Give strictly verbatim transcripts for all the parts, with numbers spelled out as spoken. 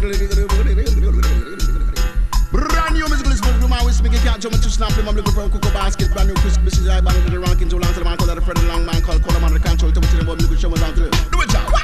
Brand new musical is from my waist, making can't jump to snap him. I'm looking for a cookie basket. Brand new Chris, this is I bang to the ranking. Too long to the man called a friend, a long man called Color Man, the control. Tell me to the boy, look at show me down to the. Do it, John.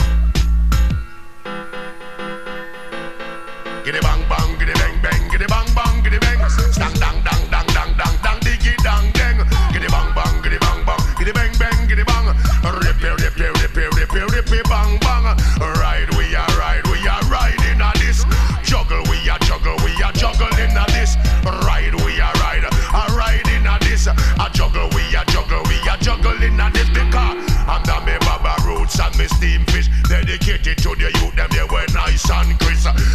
Giddy bang bang, giddy bang bang, giddy bang bang, giddy bang. Stang dang dang dang dang dang dang, diggy dang dang. Giddy bang bang, giddy bang bang, giddy bang bang, giddy bang. Rip it, rip it, rip it, rip it, rip it, bang bang. Ride we are ride, we are riding on this. Juggle we are juggle, we are juggling on this. Ride we are ride, a riding on this. A juggle we are juggle, we are juggling on this because under me Baba Roots and me Steam Fish dedicated to the youth them they were nice and crisp.